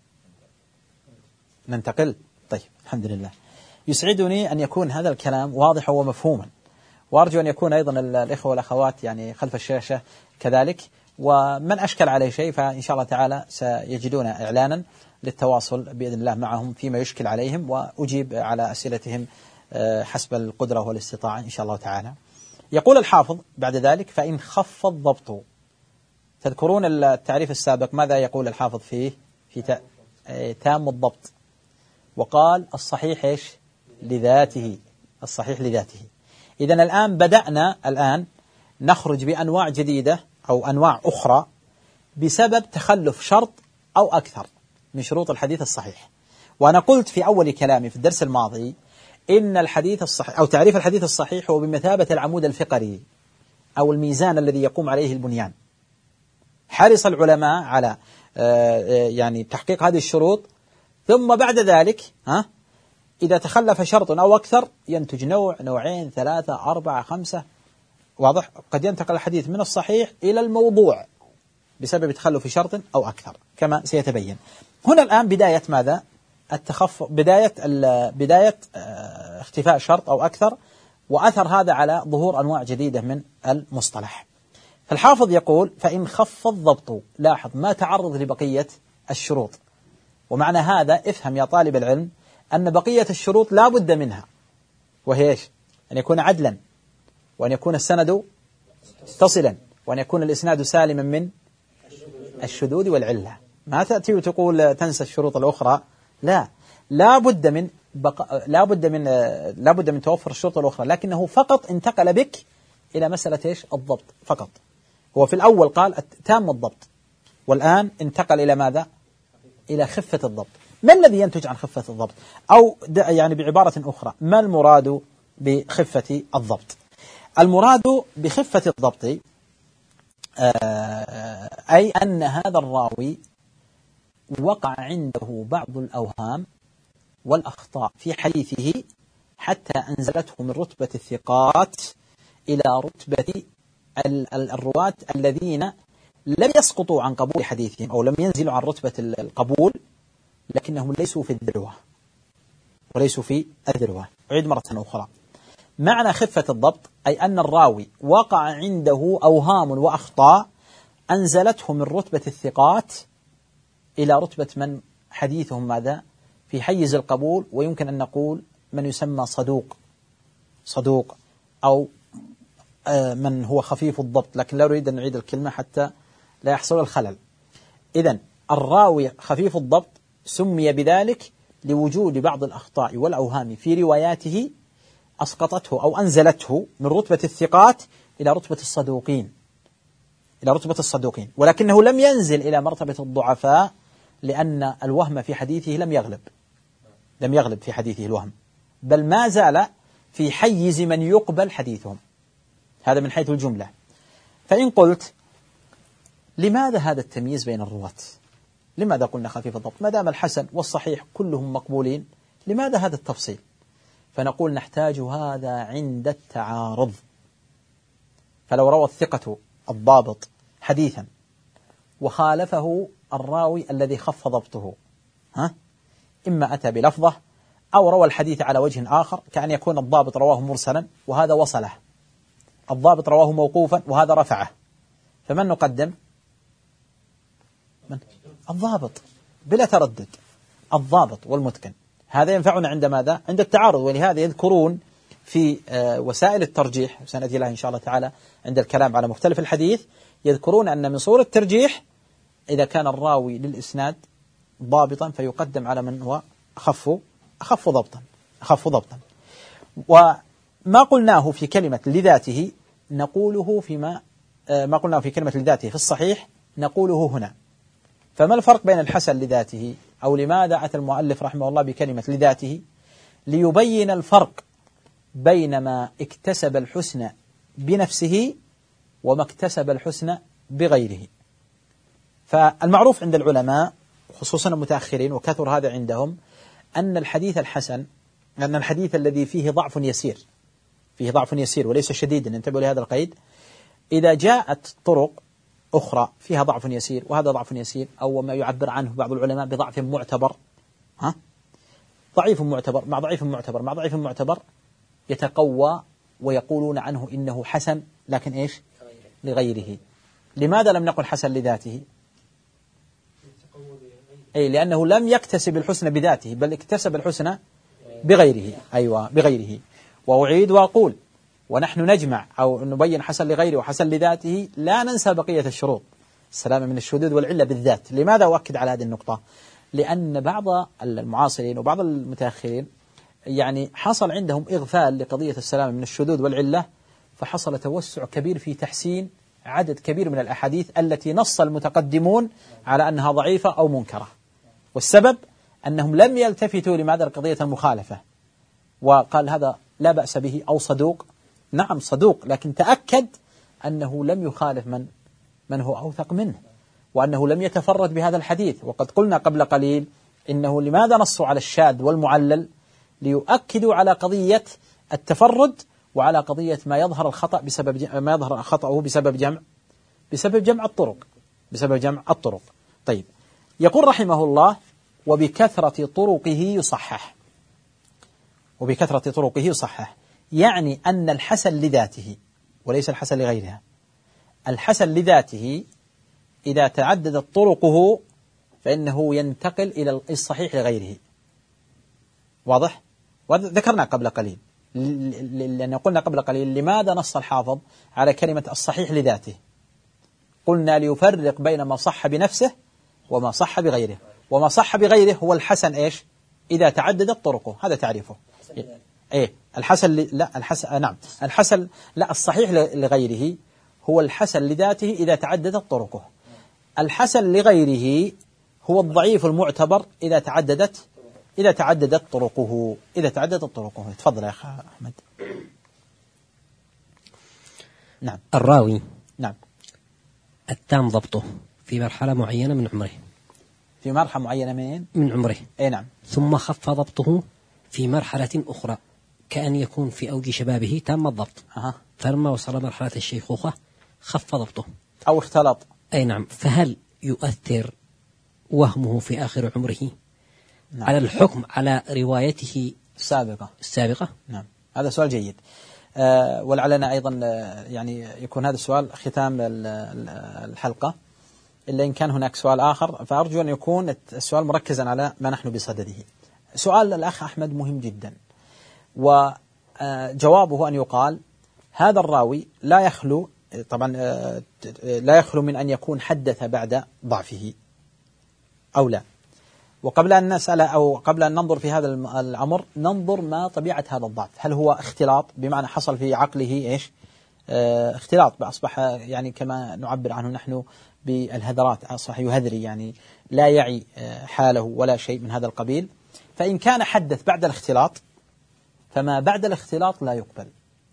ننتقل. طيب الحمد لله. يسعدني أن يكون هذا الكلام واضحا ومفهوما، وأرجو أن يكون أيضا الإخوة والأخوات يعني خلف الشاشة كذلك، ومن أشكل عليه شيء فإن شاء الله تعالى سيجدون إعلانا للتواصل بإذن الله معهم فيما يشكل عليهم، وأجيب على أسئلتهم حسب القدرة والاستطاعة إن شاء الله تعالى. يقول الحافظ بعد ذلك: فإن خف الضبط. تذكرون التعريف السابق ماذا يقول الحافظ فيه؟ في تام الضبط، وقال الصحيح إيش؟ لذاته، الصحيح لذاته. إذن الآن بدأنا الآن نخرج بأنواع جديدة أو أنواع أخرى بسبب تخلف شرط أو أكثر من شروط الحديث الصحيح. وأنا قلت في أول كلامي في الدرس الماضي إن الحديث الصحيح أو تعريف الحديث الصحيح هو بمثابة العمود الفقري أو الميزان الذي يقوم عليه البنيان. حرص العلماء على يعني تحقيق هذه الشروط، ثم بعد ذلك ها إذا تخلف شرط أو أكثر ينتج نوع، نوعين، ثلاثة، أربعة، خمسة، واضح؟ قد ينتقل الحديث من الصحيح إلى الموضوع بسبب تخلف شرط أو أكثر كما سيتبين. هنا الآن بداية ماذا؟ التخفف، بداية بداية اختفاء شرط أو أكثر، وأثر هذا على ظهور أنواع جديدة من المصطلح. فالحافظ يقول: فإن خف الضبط. لاحظ ما تعرض لبقية الشروط، ومعنى هذا افهم يا طالب العلم أن بقية الشروط لا بد منها، وهي إيش؟ أن يكون عدلا، وأن يكون السند متصلا، وأن يكون الإسناد سالما من الشذوذ والعلة. ما تأتي وتقول تنسى الشروط الأخرى، لا، لا بد من بق... لا بد من لا بد من توفر الشروط الأخرى، لكنه فقط انتقل بك إلى مسألة إيش؟ الضبط فقط. هو في الأول قال تام الضبط، والآن انتقل إلى ماذا؟ إلى خفة الضبط. ما الذي ينتج عن خفة الضبط؟ أو يعني بعبارة أخرى، ما المراد بخفة الضبط؟ المراد بخفة الضبط أي أن هذا الراوي وقع عنده بعض الأوهام والأخطاء في حديثه حتى أنزلته من رتبة الثقات إلى رتبة الرواة الذين لم يسقطوا عن قبول حديثهم أو لم ينزلوا عن رتبة القبول، لكنهم ليسوا في الذروة وليسوا في الذروة. أعيد مرة أخرى: معنى خفة الضبط أي أن الراوي وقع عنده أوهام وأخطاء أنزلته من رتبة الثقات إلى رتبة من حديثهم ماذا؟ في حيز القبول، ويمكن أن نقول من يسمى صدوق صدوق أو من هو خفيف الضبط، لكن لا أريد أن نعيد الكلمة حتى لا يحصل الخلل. إذن الراوي خفيف الضبط سمي بذلك لوجود بعض الأخطاء والأوهام في رواياته أسقطته أو أنزلته من رتبة الثقات إلى رتبة الصدوقين إلى رتبة الصدوقين ولكنه لم ينزل إلى مرتبة الضعفاء، لأن الوهم في حديثه لم يغلب لم يغلب في حديثه الوهم، بل ما زال في حيز من يقبل حديثهم. هذا من حيث الجملة. فإن قلت لماذا هذا التمييز بين الرواة؟ لماذا قلنا خفيف الضبط ما دام الحسن والصحيح كلهم مقبولين؟ لماذا هذا التفصيل؟ فنقول نحتاج هذا عند التعارض. فلو روى الثقة الضابط حديثا وخالفه الراوي الذي خف ضبطه، ها؟ إما أتى بلفظه أو روى الحديث على وجه آخر، كأن يكون الضابط رواه مرسلا وهذا وصله، الضابط رواه موقوفا وهذا رفعه، فمن نقدم؟ من؟ الضابط بلا تردد، الضابط والمتقن. هذا ينفعنا عند ماذا؟ عند التعارض. ولهذا يذكرون في وسائل الترجيح، سنأتي لها إن شاء الله تعالى عند الكلام على مختلف الحديث، يذكرون أن من صورة الترجيح إذا كان الراوي للإسناد ضابطا فيقدم على من هو أخف أخف ضبطا أخف ضبطا. وما قلناه في كلمة لذاته نقوله فيما ما قلناه في كلمة لذاته في الصحيح نقوله هنا. فما الفرق بين الحسن لذاته؟ أو لماذا أتى المؤلف رحمه الله بكلمة لذاته؟ ليبين الفرق بين ما اكتسب الحسن بنفسه وما اكتسب الحسن بغيره. فالمعروف عند العلماء خصوصا المتأخرين وكثر هذا عندهم أن الحديث الحسن، أن الحديث الذي فيه ضعف يسير فيه ضعف يسير وليس شديدا، انتبهوا لهذا القيد، إذا جاءت طرق أخرى فيها ضعف يسير وهذا ضعف يسير أو ما يعبر عنه بعض العلماء بضعف معتبر، ها ضعيف معتبر مع ضعيف معتبر مع ضعيف معتبر يتقوى ويقولون عنه إنه حسن، لكن إيش لغيره. لماذا لم نقل حسن لذاته؟ أي لأنه لم يكتسب الحسن بذاته بل اكتسب الحسن بغيره. أيوة بغيره. وأعيد وأقول ونحن نجمع أو نبين حسن لغيره وحسن لذاته لا ننسى بقية الشروط، السلامة من الشذوذ والعلة بالذات. لماذا أؤكد على هذه النقطة؟ لأن بعض المعاصرين وبعض المتأخرين يعني حصل عندهم إغفال لقضية السلامة من الشذوذ والعلة، فحصل توسع كبير في تحسين عدد كبير من الأحاديث التي نص المتقدمون على أنها ضعيفة أو منكرة، والسبب أنهم لم يلتفتوا لماذا قضية المخالفة، وقال هذا لا بأس به أو صدوق. نعم صدوق، لكن تأكد أنه لم يخالف من من هو أوثق منه، وأنه لم يتفرد بهذا الحديث. وقد قلنا قبل قليل إنه لماذا نصوا على الشاذ والمعلل؟ ليؤكدوا على قضية التفرد وعلى قضية ما يظهر الخطأ بسبب ما يظهر خطأه بسبب جمع بسبب جمع الطرق بسبب جمع الطرق. طيب، يقول رحمه الله وبكثرة طرقه يصحح. وبكثرة طرقه يصحح يعني أن الحسن لذاته وليس الحسن لغيرها. الحسن لذاته إذا تعددت طرقه فإنه ينتقل إلى الصحيح لغيره. واضح؟ وذكرنا قبل قليل، لأن قلنا قبل قليل لماذا نص الحافظ على كلمة الصحيح لذاته؟ قلنا ليفرق بين ما صح بنفسه وما صح بغيره، وما صح بغيره هو الحسن إيش؟ إذا تعددت طرقه، هذا تعريفه. إيه الحسن ل... لا الحسن نعم الحسن لا الصحيح لغيره هو الحسن لذاته إذا تعددت طرقه. الحسن لغيره هو الضعيف المعتبر إذا تعددت إذا تعددت طرقه إذا تعددت طرقه. تفضل يا أخي أحمد. نعم. الراوي نعم التام ضبطه في مرحلة معينة من عمره في مرحلة معينة من من عمره أي نعم ثم خف ضبطه في مرحلة أخرى كأن يكون في أوج شبابه تام الضبط أه. فلما وصل مرحلة الشيخوخة خف ضبطه أو اختلط. أي نعم. فهل يؤثر وهمه في آخر عمره نعم. على الحكم على روايته السابقة السابقة؟ نعم، هذا سؤال جيد. أه ولعلنا أيضا يعني يكون هذا السؤال ختام الحلقة، إلا إن كان هناك سؤال آخر فأرجو أن يكون السؤال مركزا على ما نحن بصدده. سؤال الأخ أحمد مهم جدا، وجوابه أن يقال هذا الراوي لا يخلو طبعا لا يخلو من أن يكون حدث بعد ضعفه أو لا. وقبل أن نسأل أو قبل أن ننظر في هذا الأمر ننظر ما طبيعة هذا الضعف. هل هو اختلاط بمعنى حصل في عقله إيش اه اختلاط أصبح يعني كما نعبر عنه نحن بالهذرات، أصبح يهذري يعني لا يعي حاله ولا شيء من هذا القبيل. فإن كان حدث بعد الاختلاط فما بعد الاختلاط لا يقبل،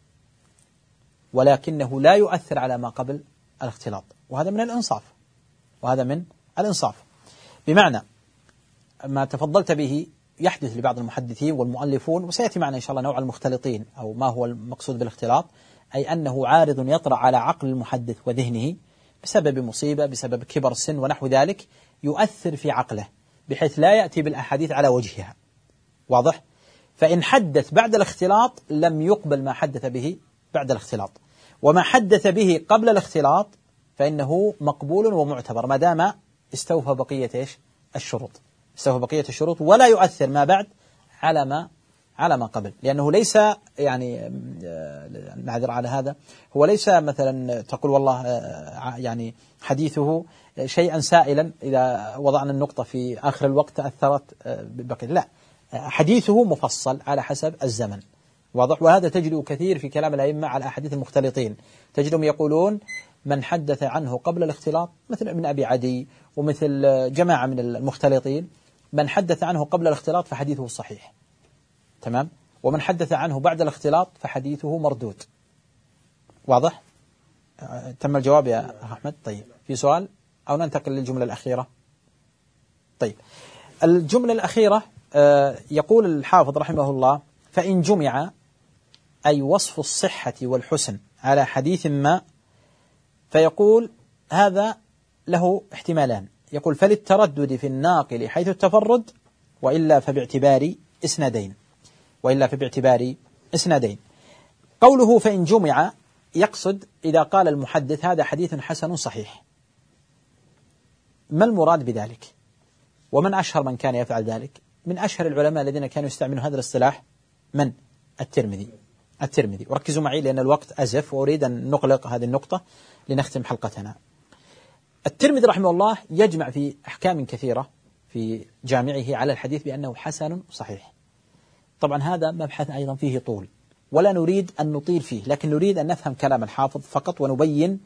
ولكنه لا يؤثر على ما قبل الاختلاط، وهذا من الإنصاف وهذا من الإنصاف. بمعنى ما تفضلت به يحدث لبعض المحدثين والمؤلفون، وسيأتي معنا إن شاء الله نوع المختلطين أو ما هو المقصود بالاختلاط، أي أنه عارض يطرأ على عقل المحدث وذهنه بسبب مصيبة بسبب كبر السن ونحو ذلك، يؤثر في عقله بحيث لا يأتي بالأحاديث على وجهها. واضح؟ فإن حدث بعد الاختلاط لم يقبل ما حدث به بعد الاختلاط، وما حدث به قبل الاختلاط فإنه مقبول ومعتبر ما دام استوفى بقية إيش الشروط استوفى بقية الشروط ولا يؤثر ما بعد على ما على ما قبل، لأنه ليس يعني نعذر على هذا، هو ليس مثلا تقول والله يعني حديثه شيئا سائلا إذا وضعنا النقطة في آخر الوقت أثرت بقية، لا، حديثه مفصل على حسب الزمن. واضح؟ وهذا تجده كثير في كلام الأئمة على أحاديث المختلطين، تجدهم يقولون من حدث عنه قبل الاختلاط مثل ابن أبي عدي ومثل جماعة من المختلطين، من حدث عنه قبل الاختلاط فحديثه صحيح، تمام، ومن حدث عنه بعد الاختلاط فحديثه مردود. واضح؟ تم الجواب يا أحمد؟ طيب، في سؤال أو ننتقل للجملة الأخيرة؟ طيب، الجملة الأخيرة يقول الحافظ رحمه الله: فإن جمع، أي وصف الصحة والحسن على حديث ما، فيقول هذا له احتمالان. يقول: فللتردد في الناقل حيث التفرد، وإلا فباعتبار إسنادين وإلا فباعتبار إسنادين. قوله فإن جمع يقصد إذا قال المحدث هذا حديث حسن صحيح، ما المراد بذلك؟ ومن أشهر من كان يفعل ذلك؟ من أشهر العلماء الذين كانوا يستعملون هذا الاصطلاح من؟ الترمذي. الترمذي وركزوا معي لأن الوقت أزف وأريد أن نغلق هذه النقطة لنختم حلقتنا. الترمذي رحمه الله يجمع في أحكام كثيرة في جامعه على الحديث بأنه حسن صحيح. طبعا هذا مبحث أيضا فيه طول ولا نريد أن نطيل فيه، لكن نريد أن نفهم كلام الحافظ فقط ونبين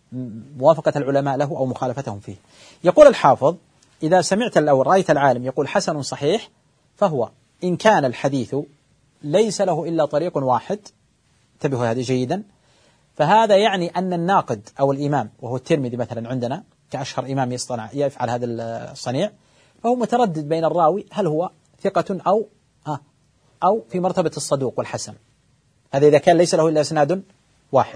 موافقة العلماء له أو مخالفتهم فيه. يقول الحافظ: إذا سمعت أو رأيت العالم يقول حسن صحيح، فهو إن كان الحديث ليس له إلا طريق واحد، انتبهوا هذه جيدا، فهذا يعني أن الناقد أو الإمام، وهو الترمذي مثلا عندنا كأشهر إمام يصنع يفعل هذا الصنيع، فهو متردد بين الراوي هل هو ثقة أو ها أو في مرتبة الصدوق والحسن. هذا إذا كان ليس له إلا إسناد واحد.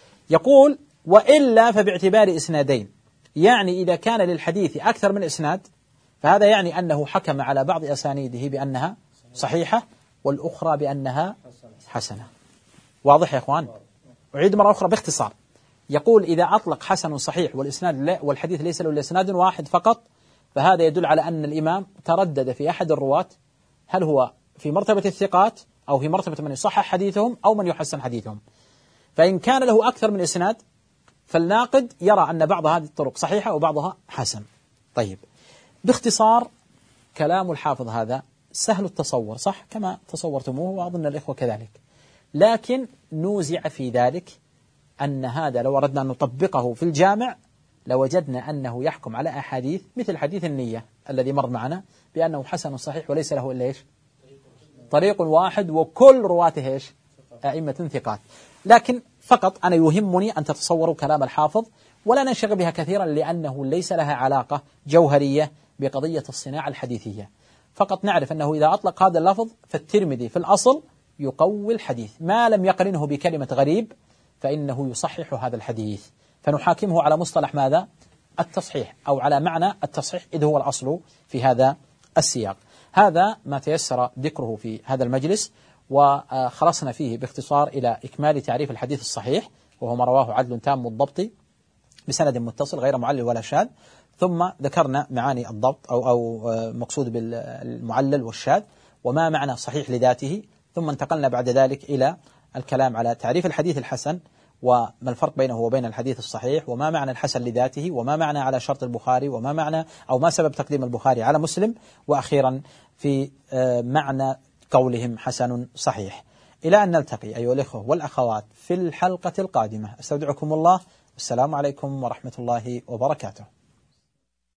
يقول: وإلا فباعتبار إسنادين، يعني إذا كان للحديث أكثر من إسناد، فهذا يعني أنه حكم على بعض أسانيده بأنها صحيحة والأخرى بأنها حسنة. واضح يا أخوان؟ أعيد مرة أخرى باختصار. يقول: إذا أطلق حسن صحيح والإسناد والحديث ليس له إلا إسناد واحد فقط، فهذا يدل على أن الإمام تردد في أحد الرواة هل هو في مرتبة الثقات أو في مرتبة من يصحح حديثهم أو من يحسن حديثهم. فإن كان له أكثر من إسناد فالناقد يرى أن بعض هذه الطرق صحيحة وبعضها حسن. طيب، باختصار كلام الحافظ هذا سهل التصور، صح كما تصورتموه وأظن الإخوة كذلك، لكن نوزع في ذلك أن هذا لو أردنا أن نطبقه في الجامع لوجدنا أنه يحكم على أحاديث مثل حديث النية الذي مر معنا بأنه حسن صحيح وليس له إلا إيش؟ طريق واحد وكل رواته إيش؟ أئمة ثقات. لكن فقط أنا يهمني أن تتصوروا كلام الحافظ ولا ننشغل بها كثيرا لأنه ليس لها علاقة جوهرية بقضية الصناعة الحديثية. فقط نعرف أنه إذا أطلق هذا اللفظ فالترمذي في الأصل يقوي الحديث، ما لم يقرنه بكلمة غريب فإنه يصحح هذا الحديث، فنحاكمه على مصطلح ماذا؟ التصحيح، أو على معنى التصحيح إذ هو الأصل في هذا السياق. هذا ما تيسر ذكره في هذا المجلس، وخلصنا فيه باختصار إلى إكمال تعريف الحديث الصحيح، وهو ما رواه عدل تام الضبط بسند متصل غير معلل ولا شاذ. ثم ذكرنا معاني الضبط أو أو مقصود بالمعلل والشاذ، وما معنى صحيح لذاته. ثم انتقلنا بعد ذلك إلى الكلام على تعريف الحديث الحسن وما الفرق بينه وبين الحديث الصحيح، وما معنى الحسن لذاته، وما معنى على شرط البخاري، وما معنى أو ما سبب تقديم البخاري على مسلم، وأخيرا في معنى قولهم حسن صحيح. إلى أن نلتقي أيها الإخوة والأخوات في الحلقة القادمة، استودعكم الله والسلام عليكم ورحمة الله وبركاته.